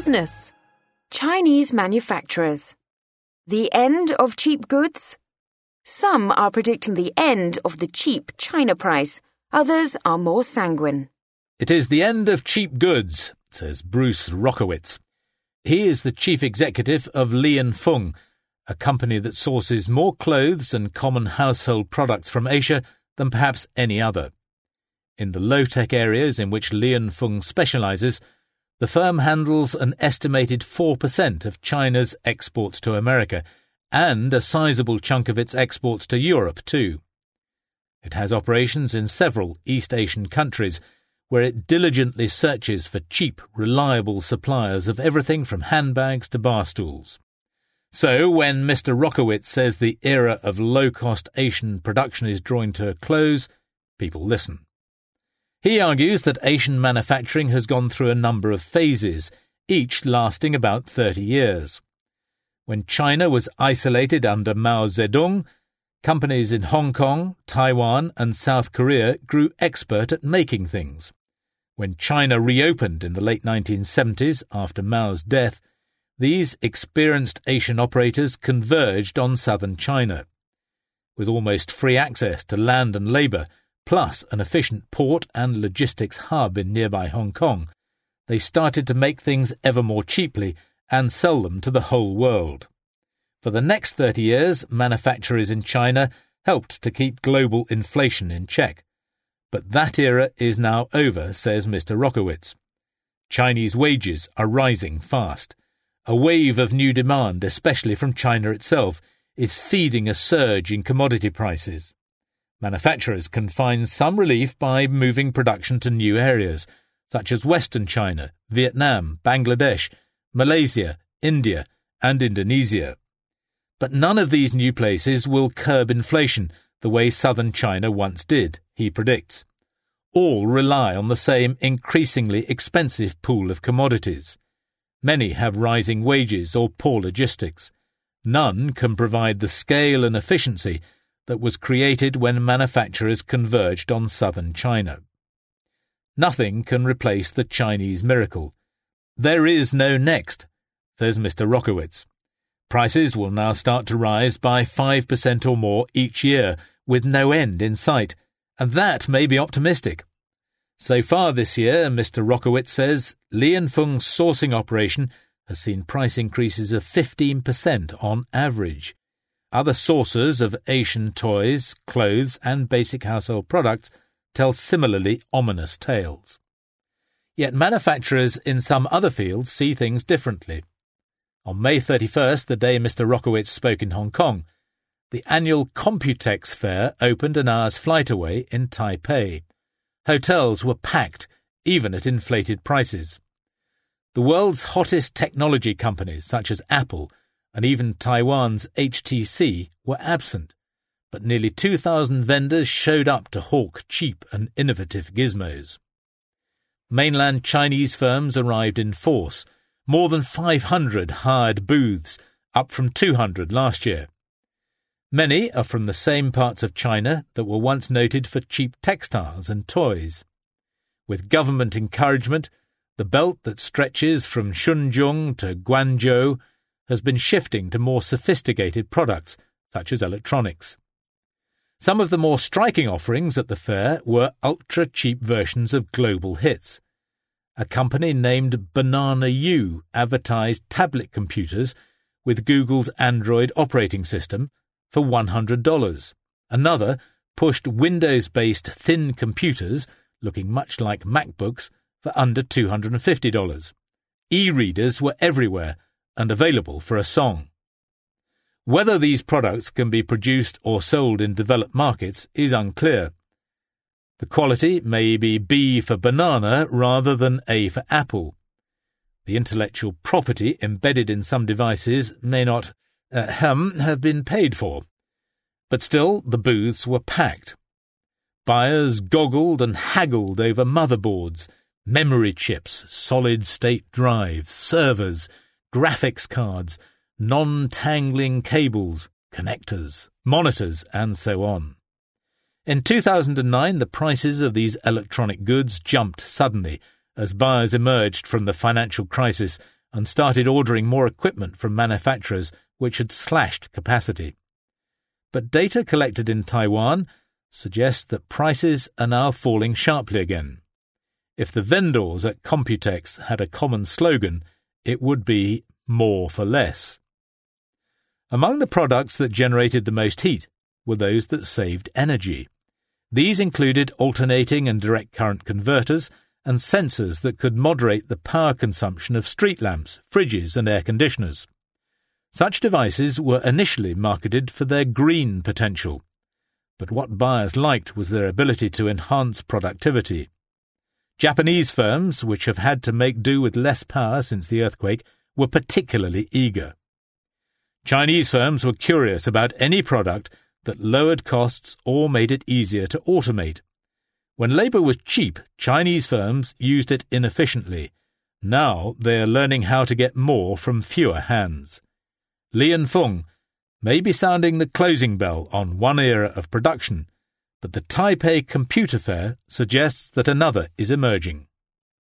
Business. Chinese manufacturers. The end of cheap goods? Some are predicting the end of the cheap China price. Others are more sanguine. It is the end of cheap goods, says Bruce Rockowitz. He is the chief executive of Li & Fung, a company that sources more clothes and common household products from Asia than perhaps any other. In the low-tech areas in which Li & Fung specializes, the firm handles an estimated 4% of China's exports to America, and a sizable chunk of its exports to Europe too. It has operations in several East Asian countries, where it diligently searches for cheap, reliable suppliers of everything from handbags to bar stools. So, when Mr. Rockowitz says the era of low-cost Asian production is drawing to a close, people listen. He argues that Asian manufacturing has gone through a number of phases, each lasting about 30 years. When China was isolated under Mao Zedong, companies in Hong Kong, Taiwan and South Korea grew expert at making things. When China reopened in the late 1970s after Mao's death, these experienced Asian operators converged on southern China. With almost free access to land and labour, plus an efficient port and logistics hub in nearby Hong Kong, they started to make things ever more cheaply and sell them to the whole world. For the next 30 years, manufacturers in China helped to keep global inflation in check. But that era is now over, says Mr. Rockowitz. Chinese wages are rising fast. A wave of new demand, especially from China itself, is feeding a surge in commodity prices. Manufacturers can find some relief by moving production to new areas, such as Western China, Vietnam, Bangladesh, Malaysia, India, and Indonesia. But none of these new places will curb inflation the way southern China once did, he predicts. All rely on the same increasingly expensive pool of commodities. Many have rising wages or poor logistics. None can provide the scale and efficiency that was created when manufacturers converged on southern China. Nothing can replace the Chinese miracle. There is no next, says Mr. Rockowitz. Prices will now start to rise by 5% or more each year, with no end in sight, and that may be optimistic. So far this year, Mr. Rockowitz says, Li & Fung's sourcing operation has seen price increases of 15% on average. Other sources of Asian toys, clothes and basic household products tell similarly ominous tales. Yet manufacturers in some other fields see things differently. On May 31st, the day Mr. Rockowitz spoke in Hong Kong, the annual Computex fair opened an hour's flight away in Taipei. Hotels were packed, even at inflated prices. The world's hottest technology companies, such as Apple and even Taiwan's HTC, were absent, but nearly 2,000 vendors showed up to hawk cheap and innovative gizmos. Mainland Chinese firms arrived in force, more than 500 hired booths, up from 200 last year. Many are from the same parts of China that were once noted for cheap textiles and toys. With government encouragement, the belt that stretches from Shenzhen to Guangzhou has been shifting to more sophisticated products, such as electronics. Some of the more striking offerings at the fair were ultra-cheap versions of global hits. A company named Banana U advertised tablet computers with Google's Android operating system for $100. Another pushed Windows-based thin computers, looking much like MacBooks, for under $250. E-readers were everywhere and available for a song. Whether these products can be produced or sold in developed markets is unclear. The quality may be B for banana rather than A for apple. The intellectual property embedded in some devices may not have been paid for. But still, the booths were packed. Buyers goggled and haggled over motherboards, memory chips, solid-state drives, servers, graphics cards, non-tangling cables, connectors, monitors, and so on. In 2009, the prices of these electronic goods jumped suddenly as buyers emerged from the financial crisis and started ordering more equipment from manufacturers which had slashed capacity. But data collected in Taiwan suggests that prices are now falling sharply again. If the vendors at Computex had a common slogan, it would be more for less. Among the products that generated the most heat were those that saved energy. These included alternating and direct current converters and sensors that could moderate the power consumption of street lamps, fridges and air conditioners. Such devices were initially marketed for their green potential, but what buyers liked was their ability to enhance productivity. Japanese firms, which have had to make do with less power since the earthquake, were particularly eager. Chinese firms were curious about any product that lowered costs or made it easier to automate. When labour was cheap, Chinese firms used it inefficiently. Now they are learning how to get more from fewer hands. Li & Fung may be sounding the closing bell on one era of production, but the Taipei Computer Fair suggests that another is emerging.